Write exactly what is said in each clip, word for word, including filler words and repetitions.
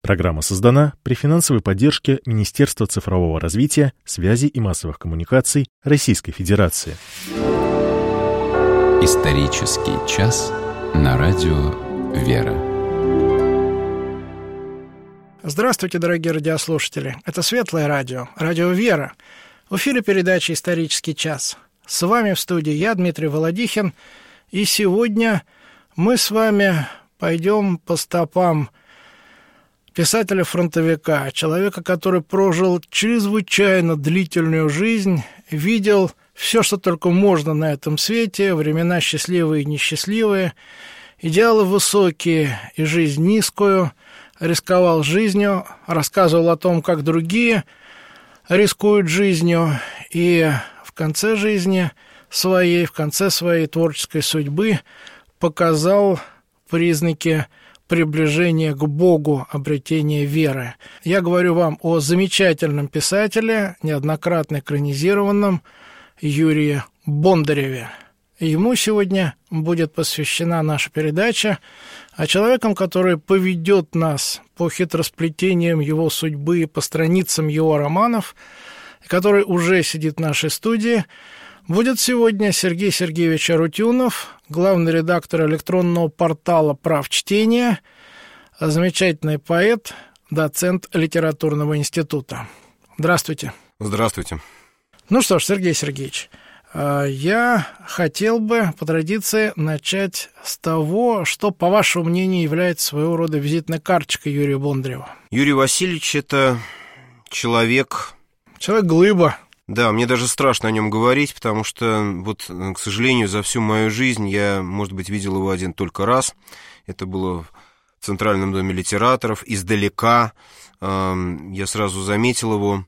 Программа создана при финансовой поддержке Министерства цифрового развития, связи и массовых коммуникаций Российской Федерации. Исторический час на радио «Вера». Здравствуйте, дорогие радиослушатели. Это Светлое радио, радио «Вера». В эфире передача «Исторический час». С вами в студии я, Дмитрий Володихин. И сегодня мы с вами пойдем по стопам писателя-фронтовика, человека, который прожил чрезвычайно длительную жизнь, видел все, что только можно на этом свете, времена счастливые и несчастливые, идеалы высокие и жизнь низкую, рисковал жизнью, рассказывал о том, как другие рискуют жизнью, и в конце жизни своей, в конце своей творческой судьбы показал признаки приближения к Богу, обретения веры. Я говорю вам о замечательном писателе, неоднократно экранизированном Юрии Бондареве. Ему сегодня будет посвящена наша передача, а человеком, который поведет нас по хитросплетениям его судьбы, по страницам его романов, который уже сидит в нашей студии, будет сегодня Сергей Сергеевич Арутюнов, главный редактор электронного портала «Прав чтения», замечательный поэт, доцент литературного института. Здравствуйте. Здравствуйте. Ну что ж, Сергей Сергеевич, я хотел бы по традиции начать с того, что, по вашему мнению, является своего рода визитной карточкой Юрия Бондарева. Юрий Васильевич — это человек... Человек-глыба. Да, мне даже страшно о нем говорить, потому что, вот, к сожалению, за всю мою жизнь я, может быть, видел его один только раз. Это было в Центральном доме литераторов, издалека. Я сразу заметил его,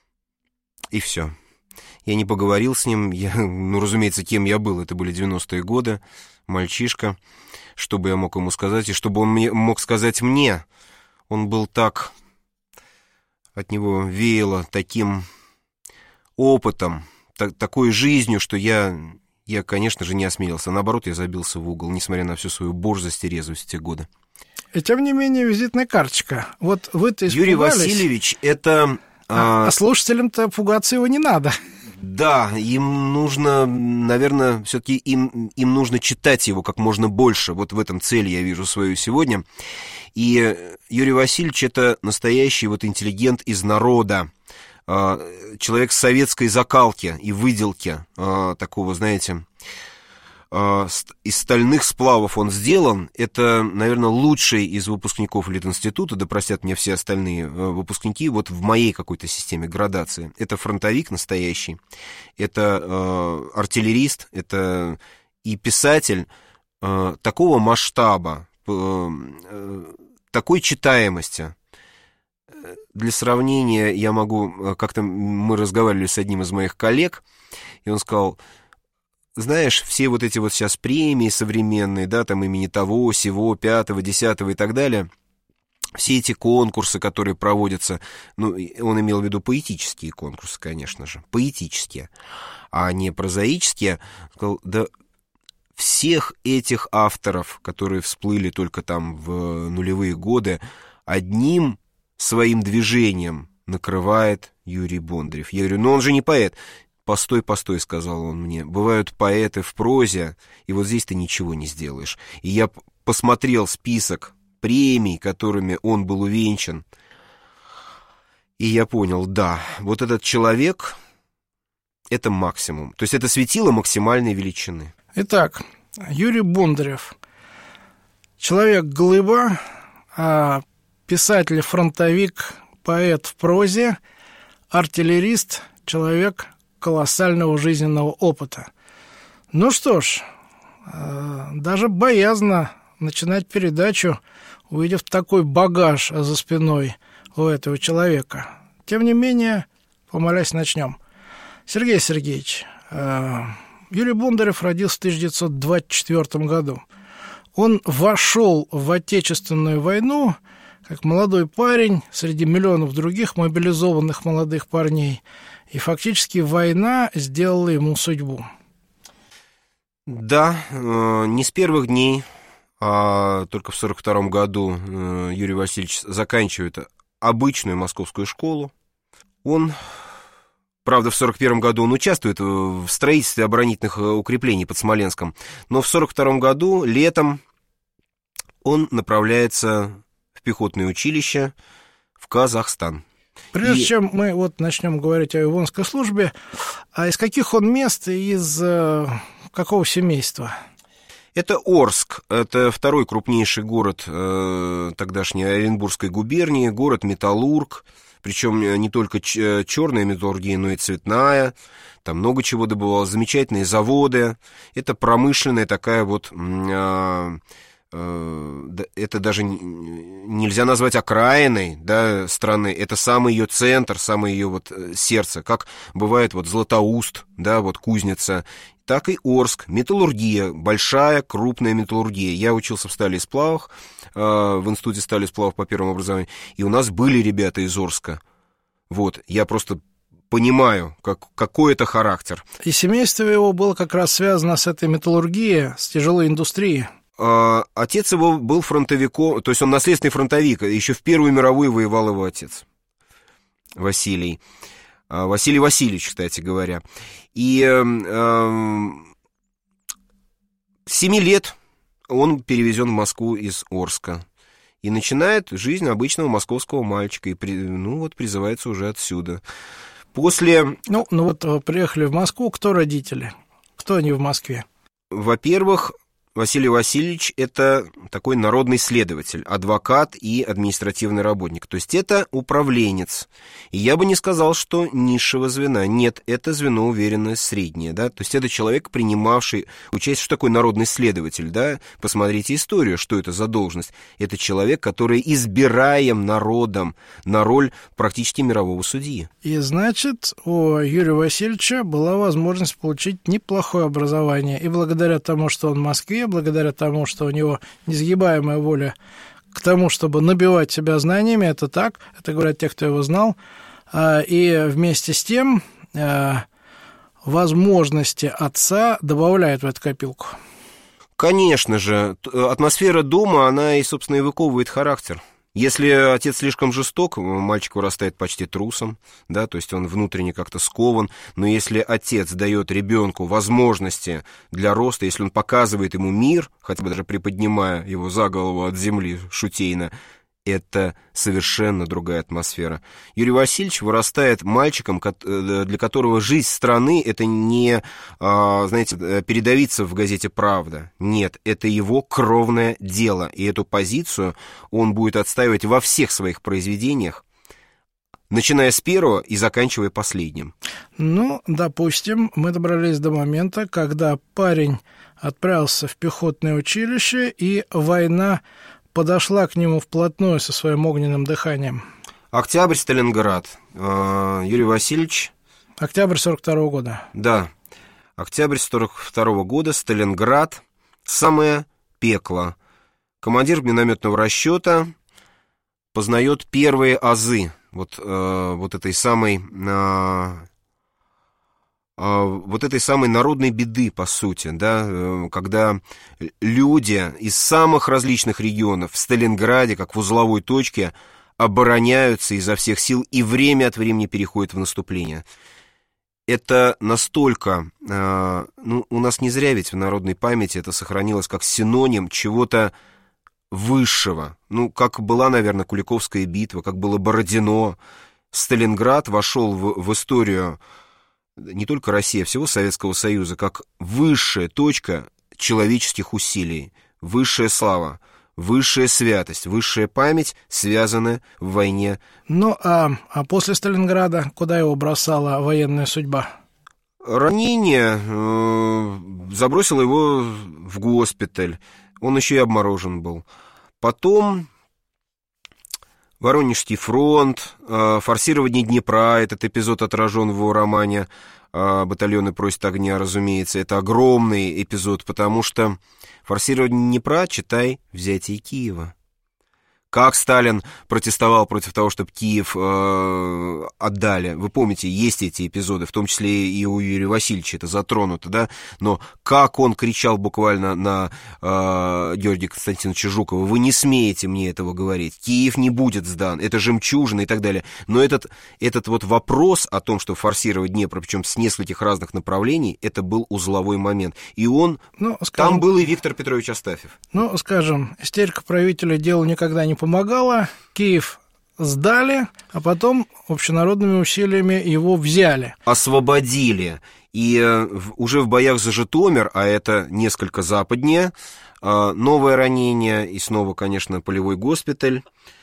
и все. Я не поговорил с ним, я, ну, разумеется, кем я был. Это были девяностые годы, мальчишка. Что бы я мог ему сказать, и что бы он мне, мог сказать мне. Он был так... От него веяло таким опытом, так, такой жизнью, что я, я, конечно же, не осмелился. Наоборот, я забился в угол, несмотря на всю свою борзость и резвость в те годы. И тем не менее, визитная карточка. Вот вы-то испугались. Юрий Васильевич — это... А, а слушателям-то пугаться его не надо. Да, им нужно, наверное, все-таки им, им нужно читать его как можно больше. Вот в этом цель я вижу свою сегодня. И Юрий Васильевич — это настоящий вот интеллигент из народа, человек с советской закалки и выделки, такого, знаете, из стальных сплавов он сделан. Это, наверное, лучший из выпускников Литинститута, да простят мне все остальные выпускники, вот в моей какой-то системе градации. Это фронтовик настоящий, это э, артиллерист, это и писатель э, такого масштаба, э, э, такой читаемости. Для сравнения я могу... Как-то мы разговаривали с одним из моих коллег, и он сказал... Знаешь, все вот эти вот сейчас премии современные, да, там имени того, сего, пятого, десятого и так далее, все эти конкурсы, которые проводятся, ну, он имел в виду поэтические конкурсы, конечно же, поэтические, а не прозаические, сказал, да, всех этих авторов, которые всплыли только там в нулевые годы, одним своим движением накрывает Юрий Бондарев. Я говорю, ну он же не поэт. «Постой, постой», — сказал он мне, — «бывают поэты в прозе, и вот здесь ты ничего не сделаешь». И я посмотрел список премий, которыми он был увенчан, и я понял, да, вот этот человек — это максимум. То есть это светило максимальной величины. Итак, Юрий Бондарев. Человек-глыба, писатель-фронтовик, поэт в прозе, артиллерист, человек колоссального жизненного опыта. Ну что ж, даже боязно начинать передачу, увидев такой багаж за спиной у этого человека. Тем не менее, помолясь, начнем. Сергей Сергеевич, Юрий Бондарев родился в тысяча девятьсот двадцать четвёртом году. Он вошел в Отечественную войну как молодой парень среди миллионов других мобилизованных молодых парней, и фактически война сделала ему судьбу. Да, не с первых дней а только в сорок втором году Юрий Васильевич заканчивает обычную московскую школу. Он, правда, в сорок первом году он участвует в строительстве оборонительных укреплений под Смоленском, но в сорок втором году, летом, он направляется в пехотное училище в Казахстан. Прежде и... чем мы вот начнем говорить о Ивонской службе, а из каких он мест и из э, какого семейства? Это Орск, это второй крупнейший город э, тогдашней Оренбургской губернии, город-металлург, причем не только черная металлургия, но и цветная, там много чего добывалось, замечательные заводы, это промышленная такая вот, э, э, это даже нельзя назвать окраиной, да, страны, это самый ее центр, самое ее вот сердце, как бывает вот Златоуст, да, вот кузница, так и Орск, металлургия, большая, крупная металлургия. Я учился в стали и сплавах, э, в институте стали и сплавов по первому образованию, и у нас были ребята из Орска. Вот, я просто понимаю, как, какой это характер. И семейство его было как раз связано с этой металлургией, с тяжелой индустрией. Э, отец его был фронтовиком, то есть он наследственный фронтовик, еще в Первую мировую воевал его отец, Василий. Василий Васильевич, кстати говоря. И э, э, с семи лет он перевезен в Москву из Орска. И начинает жизнь обычного московского мальчика. И, при, ну, вот, призывается уже отсюда. После... Ну, ну вот приехали в Москву. Кто родители? Кто они в Москве? Во-первых, Василий Васильевич – это такой народный следователь, адвокат и административный работник. То есть это управленец. И я бы не сказал, что низшего звена. Нет, это звено уверенное среднее. Да? То есть это человек, принимавший участие. Что такое народный следователь? Да? Посмотрите историю, что это за должность. Это человек, который избираем народом на роль практически мирового судьи. И значит, у Юрия Васильевича была возможность получить неплохое образование. И благодаря тому, что он в Москве, благодаря тому, что у него несгибаемая воля к тому, чтобы набивать себя знаниями, это так, это говорят те, кто его знал, и вместе с тем возможности отца добавляют в эту копилку. Конечно же, атмосфера дома, она и, собственно, и выковывает характер. Если отец слишком жесток, мальчик вырастает почти трусом, да, то есть он внутренне как-то скован, но если отец дает ребенку возможности для роста, если он показывает ему мир, хотя бы даже приподнимая его за голову от земли шутейно, это совершенно другая атмосфера. Юрий Васильевич вырастает мальчиком, для которого жизнь страны — это не, знаете, передовица в газете «Правда». Нет, это его кровное дело. И эту позицию он будет отстаивать во всех своих произведениях, начиная с первого и заканчивая последним. Ну, допустим, мы добрались до момента, когда парень отправился в пехотное училище, и война подошла к нему вплотную со своим огненным дыханием. Октябрь, Сталинград. Юрий Васильевич. Октябрь сорок второго года. Да. Октябрь сорок второго года, Сталинград. Самое пекло. Командир минометного расчета познает первые азы вот, вот этой самой... вот этой самой народной беды, по сути, да, когда люди из самых различных регионов в Сталинграде, как в узловой точке, обороняются изо всех сил и время от времени переходят в наступление. Это настолько... Ну, у нас не зря ведь в народной памяти это сохранилось как синоним чего-то высшего. Ну, как была, наверное, Куликовская битва, как было Бородино. Сталинград вошел в, в историю не только России, а всего Советского Союза, как высшая точка человеческих усилий, высшая слава, высшая святость, высшая память, связанная в войне. Ну, а, а после Сталинграда куда его бросала военная судьба? Ранение э, забросило его в госпиталь, он еще и обморожен был. Потом... Воронежский фронт, форсирование Днепра, этот эпизод отражен в его романе «Батальоны просят огня», разумеется. Это огромный эпизод, потому что форсирование Днепра, читай, взятие Киева. как Сталин протестовал против того, чтобы Киев э, отдали. Вы помните, есть эти эпизоды, в том числе и у Юрия Васильевича это затронуто, да, но как он кричал буквально на э, Георгия Константиновича Жукова: вы не смеете мне этого говорить, Киев не будет сдан, это жемчужина и так далее. Но этот, этот вот вопрос о том, что форсировать Днепр, причем с нескольких разных направлений, это был узловой момент. И он, ну, скажем, там был и Виктор Петрович Астафьев. Ну, скажем, истерика правителя делу никогда не помогала, Киев сдали, а потом общенародными усилиями его взяли. Освободили. И уже в боях за Житомир, а это несколько западнее, новое ранение и снова, конечно, полевой госпиталь.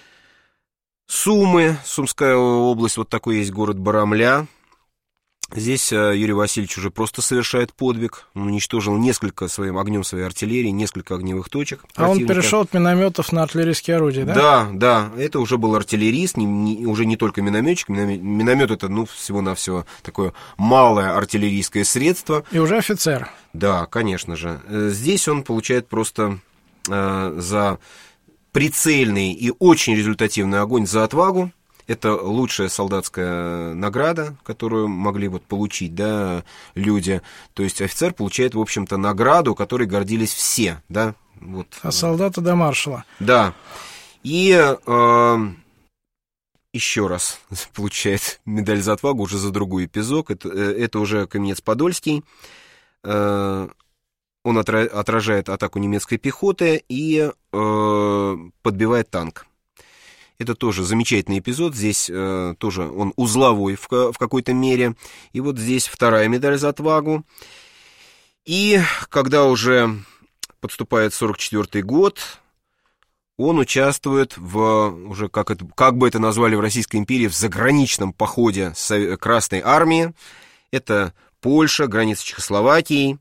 Сумы, Сумская область, вот такой есть город Барамля. Здесь Юрий Васильевич уже просто совершает подвиг. Он уничтожил несколько своим огнем своей артиллерии, несколько огневых точек. А он перешел от минометов на артиллерийские орудия, да? Да, да. Это уже был артиллерист, не, не, уже не только минометчик. Миномет, миномет это, ну, всего-навсего такое малое артиллерийское средство. И уже офицер. Да, конечно же. Здесь он получает просто э, за прицельный и очень результативный огонь за отвагу. Это лучшая солдатская награда, которую могли вот получить, да, люди. То есть офицер получает, в общем-то, награду, которой гордились все, да. Вот. А солдата до маршала. Да. И э, еще раз получает медаль за отвагу уже за другой эпизод. Это, это уже Каменец-Подольский. Э, он отражает атаку немецкой пехоты и э, подбивает танк. Это тоже замечательный эпизод, здесь э, тоже он узловой в, в какой-то мере. И вот здесь вторая медаль за отвагу. И когда уже подступает сорок четвёртый год, он участвует в, уже как, это, как бы это назвали в Российской империи, в заграничном походе Красной армии. Это Польша, граница Чехословакии.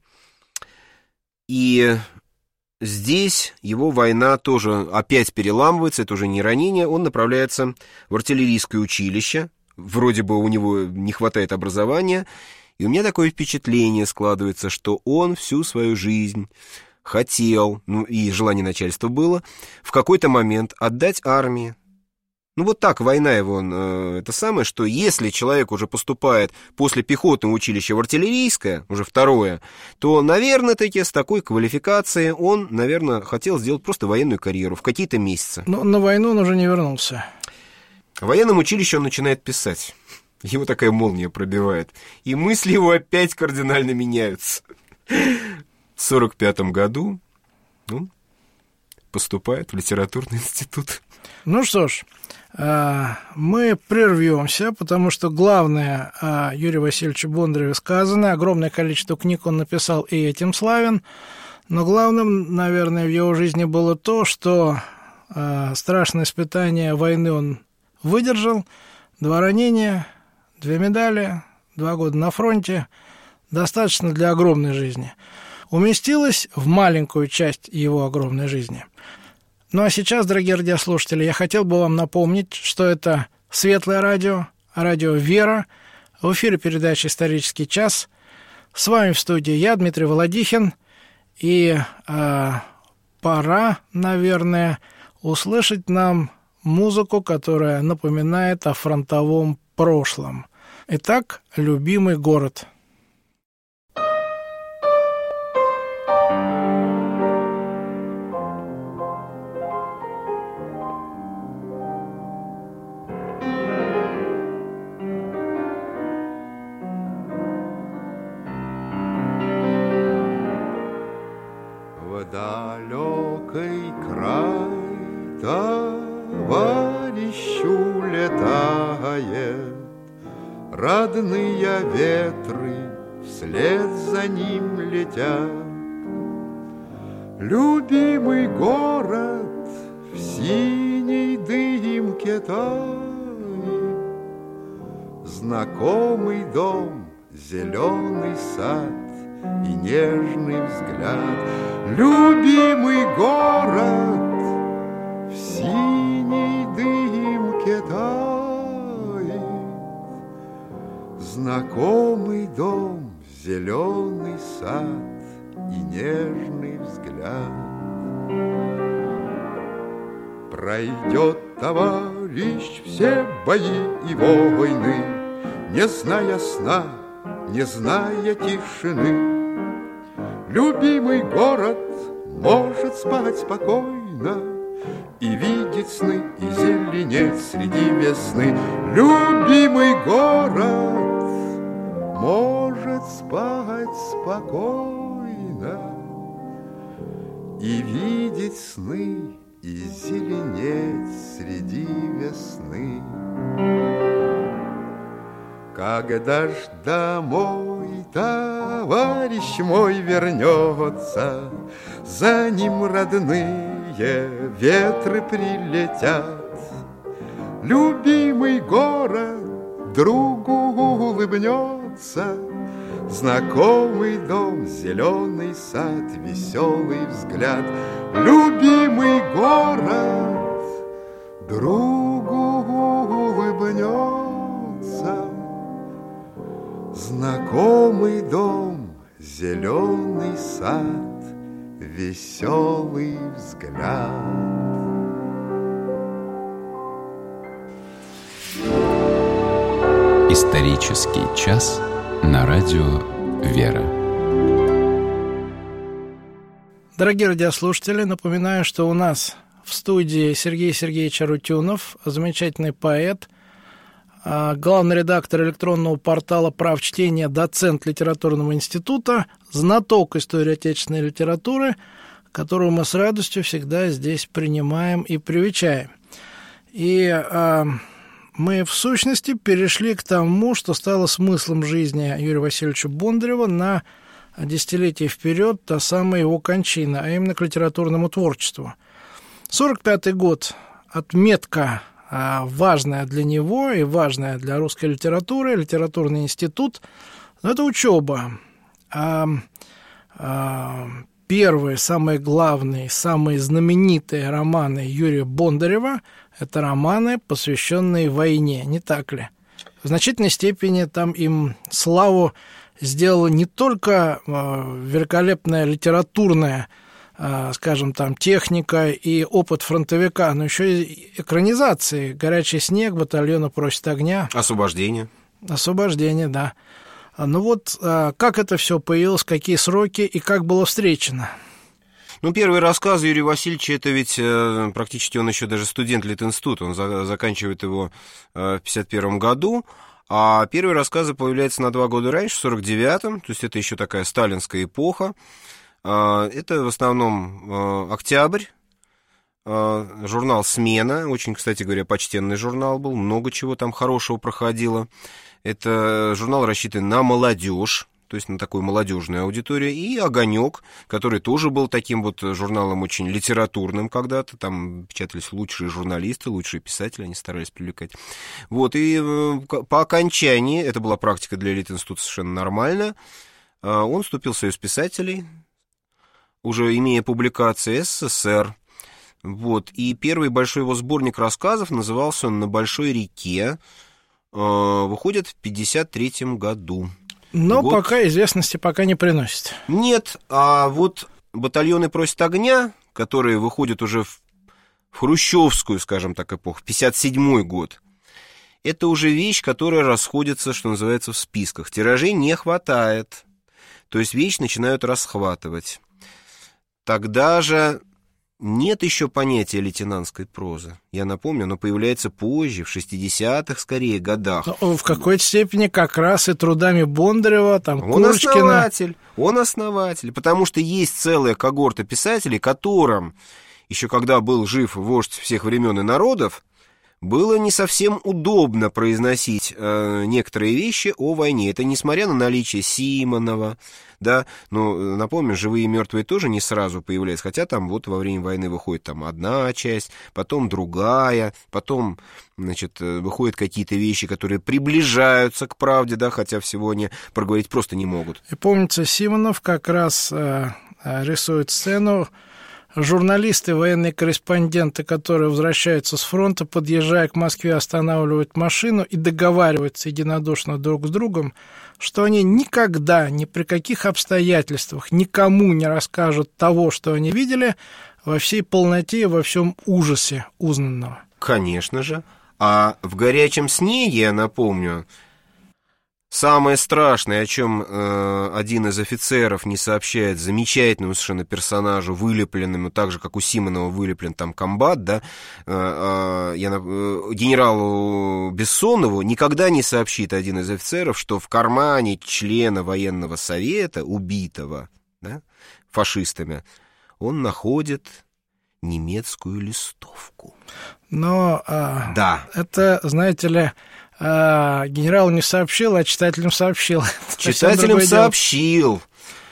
И здесь его война тоже опять переламывается, это уже не ранение, он направляется в артиллерийское училище, вроде бы у него не хватает образования, и у меня такое впечатление складывается, что он всю свою жизнь хотел, ну и желание начальства было, в какой-то момент отдать армии. Ну вот так война его, э, это самое, что если человек уже поступает после пехотного училища в артиллерийское, уже второе, то, наверное, таки с такой квалификацией он, наверное, хотел сделать просто военную карьеру в какие-то месяцы. Но на войну он уже не вернулся. В военном училище он начинает писать. Его такая молния пробивает. И мысли его опять кардинально меняются. В сорок пятом году он поступает в литературный институт. Ну что ж, мы прервемся, потому что главное о Юрии Васильевиче Бондареве сказано. Огромное количество книг он написал, и этим славен. Но главным, наверное, в его жизни было то, что страшное испытание войны он выдержал. Два ранения, две медали, два года на фронте. Достаточно для огромной жизни. Уместилось в маленькую часть его огромной жизни. Ну а сейчас, дорогие радиослушатели, я хотел бы вам напомнить, что это Светлое радио, радио «Вера», в эфире передача «Исторический час». С вами в студии я, Дмитрий Володихин, и э, пора, наверное, услышать нам музыку, которая напоминает о фронтовом прошлом. Итак, «Любимый город». Далекий край товарищу летает, родные ветры вслед за ним летят. Любимый город в синей дымке тает, знакомый дом, зеленый сад и нежный взгляд. Любимый город в синей дымке тает, знакомый дом, зеленый сад и нежный взгляд. Пройдет товарищ все бои и войны, не зная сна, не зная тишины. Любимый город может спать спокойно и видеть сны, и зеленеть среди весны. Любимый город может спать спокойно и видеть сны, и зеленеть среди весны. Когда ж домой товарищ мой вернется, за ним родные ветры прилетят. Любимый город другу улыбнется, знакомый дом, зеленый сад, веселый взгляд. Любимый город другу улыбнется, знакомый дом, зеленый сад, веселый взгляд. Исторический час на радио «Вера». Дорогие радиослушатели, напоминаю, что у нас в студии Сергей Сергеевич Арутюнов, замечательный поэт, главный редактор электронного портала «Прав чтения», доцент литературного института, знаток истории отечественной литературы, которую мы с радостью всегда здесь принимаем и привечаем. И а, мы, в сущности, перешли к тому, что стало смыслом жизни Юрия Васильевича Бондарева на десятилетие вперед, до самой его кончины, а именно к литературному творчеству. сорок пятый год, отметка важная для него и важная для русской литературы, литературный институт, но это учеба. А, а, первые, самые главные, самые знаменитые романы Юрия Бондарева – это романы, посвященные войне, не так ли? В значительной степени там им славу сделала не только великолепная литературная, скажем, там, техника и опыт фронтовика, но еще и экранизации. «Горячий снег», «Батальона просит огня». «Освобождение». «Освобождение», да. Ну вот, как это все появилось, какие сроки и как было встречено? Ну, первый рассказ Юрия Васильевича, это ведь э, практически он еще даже студент Литинститута, он за, заканчивает его э, в пятьдесят первом году, а первые рассказы появляются на два года раньше, в сорок девятом, то есть это еще такая сталинская эпоха. Э, это в основном э, «Октябрь», э, журнал «Смена», очень, кстати говоря, почтенный журнал был, много чего там хорошего проходило. Это журнал рассчитан на молодежь, то есть на такую молодежную аудиторию, и «Огонек», который тоже был таким вот журналом очень литературным когда-то, там печатались лучшие журналисты, лучшие писатели, они старались привлекать. Вот, и по окончании, это была практика для Литинститута совершенно нормальная, он вступил в Союз писателей, уже имея публикации СССР, вот, и первый большой его сборник рассказов, назывался он «На большой реке», выходит в пятьдесят третьем году. Но год. Пока известности пока не приносит. Нет, а вот «Батальоны просят огня», которые выходят уже в, в хрущевскую, скажем так, эпоху, пятьдесят седьмой год, это уже вещь, которая расходится, что называется, в списках. Тиражей не хватает, то есть вещь начинают расхватывать. Тогда же нет еще понятия лейтенантской прозы. Я напомню, оно появляется позже, в шестидесятых, скорее, годах. Но в какой-то степени как раз и трудами Бондарева, там, он Курочкина. основатель, он основатель, потому что есть целая когорта писателей, которым, еще когда был жив вождь всех времен и народов, было не совсем удобно произносить э, некоторые вещи о войне. Это несмотря на наличие Симонова, да, ну, напомню, «Живые и мертвые» тоже не сразу появляются, хотя там вот во время войны выходит там одна часть, потом другая, потом, значит, выходят какие-то вещи, которые приближаются к правде, да, хотя всего они проговорить просто не могут. И помнится, Симонов как раз э, рисует сцену. Журналисты, военные корреспонденты, которые возвращаются с фронта, подъезжая к Москве, останавливают машину и договариваются единодушно друг с другом, что они никогда, ни при каких обстоятельствах никому не расскажут того, что они видели, во всей полноте и во всем ужасе узнанного. Конечно же. А в «Горячем снеге», я напомню, самое страшное, о чем э, один из офицеров не сообщает замечательному совершенно персонажу, вылепленному, так же, как у Симонова вылеплен там комбат, да, э, э, я, э, генералу Бессонову никогда не сообщит один из офицеров, что в кармане члена военного совета, убитого, да, фашистами, он находит немецкую листовку. Но а, да. это, знаете ли, а, генерал не сообщил, а читателям сообщил. Читателям сообщил.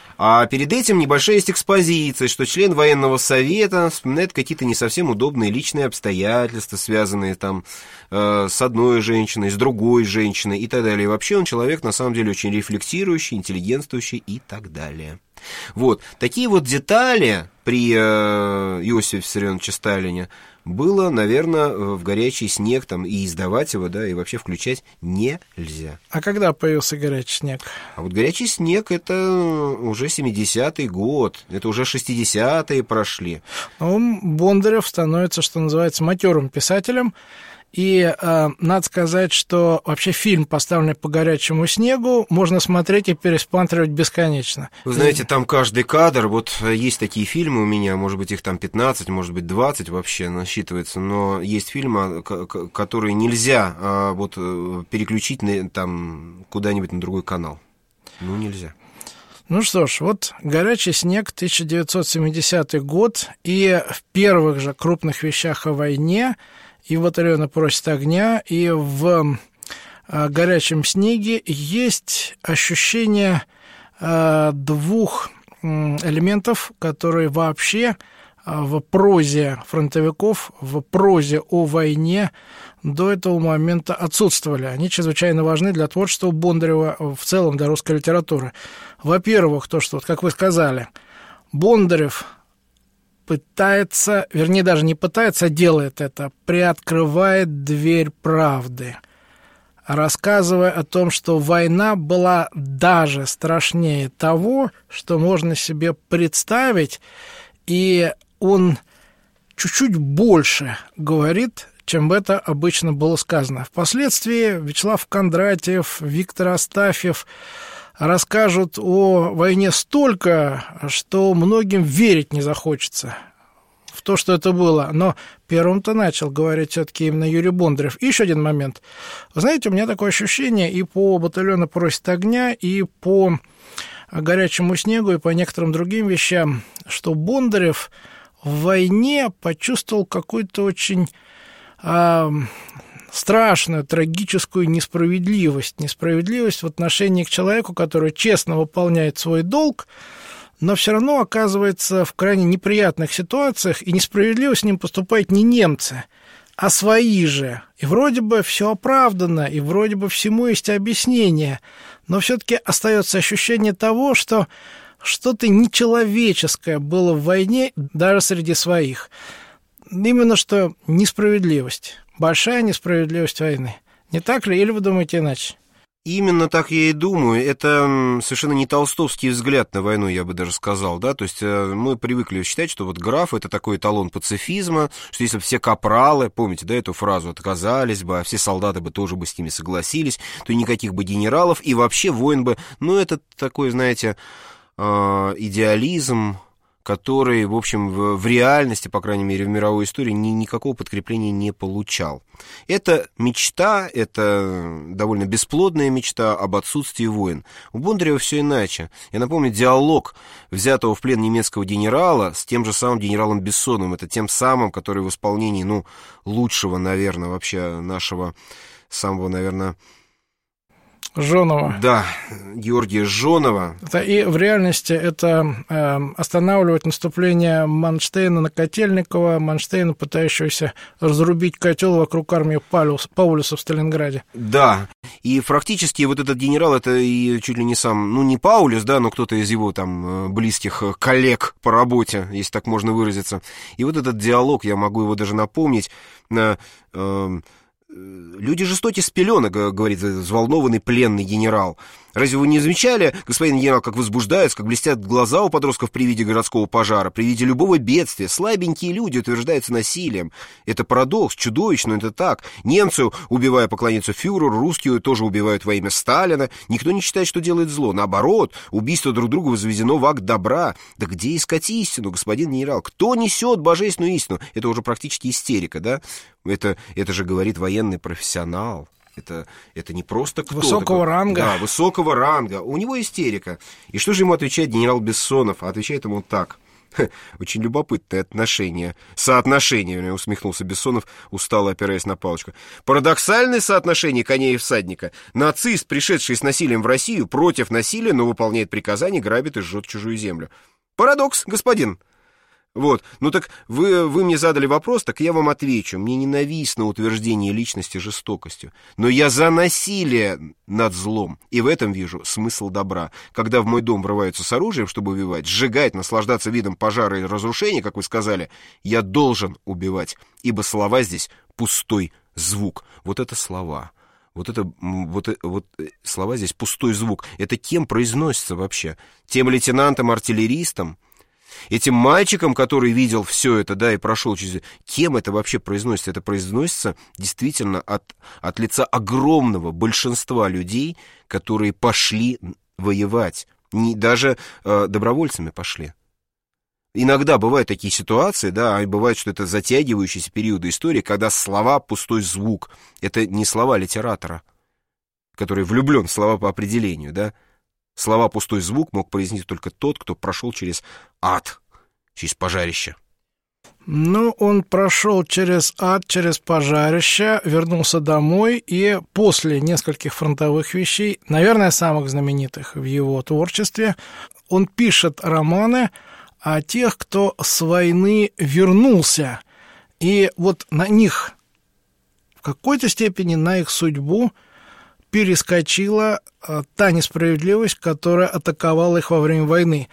А перед этим небольшая есть экспозиция, что член военного совета вспоминает какие-то не совсем удобные личные обстоятельства, связанные там э, с одной женщиной, с другой женщиной и так далее. И вообще он человек, на самом деле, очень рефлексирующий, интеллигентствующий и так далее. Вот. Такие вот детали при э, Иосифе Виссарионовиче Сталине было, наверное, в «Горячий снег» там, и издавать его, да, и вообще включать нельзя. А когда появился «Горячий снег»? А вот «Горячий снег» — это уже семидесятый год, это уже шестидесятые прошли. Ну, Бондарев становится, что называется, матерым писателем. И э, надо сказать, что вообще фильм, поставленный по «Горячему снегу», можно смотреть и пересматривать бесконечно. Вы знаете, там каждый кадр, вот есть такие фильмы у меня, может быть, их там пятнадцать, может быть, двадцать вообще насчитывается, но есть фильмы, которые нельзя а, вот, переключить на, там, куда-нибудь на другой канал. Ну, нельзя. Ну что ж, вот «Горячий снег», тысяча девятьсот семидесятый год, и в первых же крупных вещах о войне и в «Батальоне просит огня», и в «Горячем снеге» есть ощущение э, двух элементов, которые вообще в прозе фронтовиков, в прозе о войне до этого момента отсутствовали. Они чрезвычайно важны для творчества Бондарева, в целом для русской литературы. Во-первых, то, что, как вы сказали, Бондарев пытается, вернее, даже не пытается, а делает это, приоткрывает дверь правды, рассказывая о том, что война была даже страшнее того, что можно себе представить, и он чуть-чуть больше говорит, чем это обычно было сказано. Впоследствии Вячеслав Кондратьев, Виктор Астафьев расскажут о войне столько, что многим верить не захочется в то, что это было. Но первым-то начал говорить все-таки именно Юрий Бондарев. И еще один момент. Вы знаете, у меня такое ощущение и по «Батальону просит огня», и по «Горячему снегу», и по некоторым другим вещам, что Бондарев в войне почувствовал какую-то очень э, страшную, трагическую несправедливость. Несправедливость в отношении к человеку, который честно выполняет свой долг, но все равно оказывается в крайне неприятных ситуациях, и несправедливо с ним поступают не немцы, а свои же. И вроде бы все оправдано, и вроде бы всему есть объяснение, но все-таки остается ощущение того, что что-то нечеловеческое было в войне даже среди своих. Именно что несправедливость, большая несправедливость войны. Не так ли? Или вы думаете иначе? Именно так я и думаю. Это совершенно не толстовский взгляд на войну, я бы даже сказал, да, то есть мы привыкли считать, что вот граф — это такой эталон пацифизма, что если бы все капралы, помните, да, эту фразу, отказались бы, а все солдаты бы тоже бы с ними согласились, то никаких бы генералов, и вообще войн бы, ну, это такой, знаете, идеализм, который, в общем, в, в реальности, по крайней мере, в мировой истории, ни, никакого подкрепления не получал. Это мечта, это довольно бесплодная мечта об отсутствии войн. У Бондарева все иначе. Я напомню диалог взятого в плен немецкого генерала с тем же самым генералом Бессоновым. Это тем самым, который в исполнении, ну, лучшего, наверное, вообще нашего самого, наверное... Жонова. Да, Георгия Жонова. И в реальности это э, останавливает наступление Манштейна на Котельникова, Манштейна, пытающегося разрубить котел вокруг армии Паулюса, Паулюса в Сталинграде. Да, и фактически вот этот генерал, это и чуть ли не сам, ну не Паулюс, да, но кто-то из его там близких коллег по работе, если так можно выразиться. И вот этот диалог, я могу его даже напомнить, на... Э, «Люди жестоки с пеленок», говорит взволнованный пленный генерал. Разве вы не замечали, господин генерал, как возбуждаются, как блестят глаза у подростков при виде городского пожара, при виде любого бедствия? Слабенькие люди утверждаются насилием. Это парадокс, чудовищно, это так. Немцы, убивая поклонницу фюреру, русские тоже убивают во имя Сталина. Никто не считает, что делает зло. Наоборот, убийство друг друга возведено в акт добра. Да где искать истину, господин генерал? Кто несет божественную истину? Это уже практически истерика, да? Это, это же говорит военный профессионал. Это, это не просто кто-то. Высокого ранга. Да, высокого ранга. У него истерика. И что же ему отвечает генерал Бессонов? А отвечает ему так. Очень любопытное отношение. Соотношение, усмехнулся Бессонов, устало опираясь на палочку. Парадоксальное соотношение коня и всадника. Нацист, пришедший с насилием в Россию, против насилия, но выполняет приказания, грабит и жжет чужую землю. Парадокс, господин. Вот, ну так вы, вы мне задали вопрос, так я вам отвечу. Мне ненавистно утверждение личности жестокостью, но я за насилие над злом, и в этом вижу смысл добра. Когда в мой дом врываются с оружием, чтобы убивать, сжигать, наслаждаться видом пожара и разрушения, как вы сказали, я должен убивать, ибо слова здесь пустой звук. Вот это слова. Вот это, вот, вот слова здесь пустой звук. Это кем произносится вообще? Тем лейтенантом-артиллеристом? Этим мальчиком, который видел все это, да, и прошел через... Кем это вообще произносится? Это произносится действительно от, от лица огромного большинства людей, которые пошли воевать. Не, даже э, добровольцами пошли. Иногда бывают такие ситуации, да, и бывает, что это затягивающиеся периоды истории, когда слова — пустой звук. Это не слова литератора, который влюблен в слова по определению, да. Слова «пустой звук» мог произнести только тот, кто прошел через ад, через пожарище. Ну, он прошел через ад, через пожарище, вернулся домой, и после нескольких фронтовых вещей, наверное, самых знаменитых в его творчестве, он пишет романы о тех, кто с войны вернулся. И вот на них, в какой-то степени на их судьбу перескочила та несправедливость, которая атаковала их во время войны.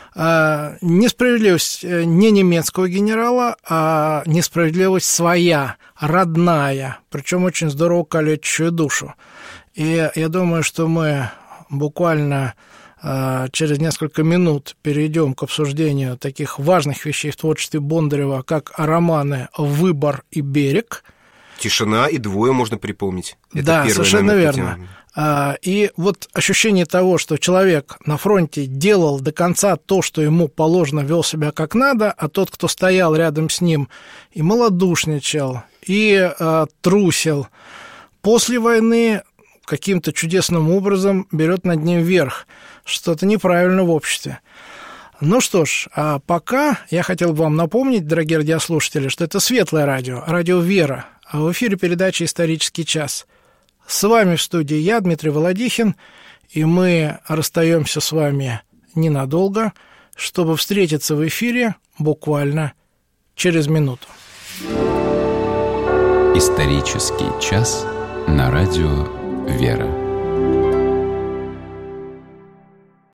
Несправедливость не немецкого генерала, а несправедливость своя, родная, причем очень здорово калечащую душу. И я думаю, что мы буквально через несколько минут перейдем к обсуждению таких важных вещей в творчестве Бондарева, как романы «Выбор» и «Берег». «Тишина» и «Двое» можно припомнить. Это да, первое, совершенно наверное, верно. А, и вот ощущение того, что человек на фронте делал до конца то, что ему положено, вел себя как надо, а тот, кто стоял рядом с ним, и малодушничал, и а, трусил, после войны каким-то чудесным образом берет над ним верх. Что-то неправильно в обществе. Ну что ж, а пока я хотел бы вам напомнить, дорогие радиослушатели, что это Светлое радио, радио «Вера», а в эфире передача «Исторический час». С вами в студии я, Дмитрий Володихин, и мы расстаемся с вами ненадолго, чтобы встретиться в эфире буквально через минуту. «Исторический час» на радио «Вера».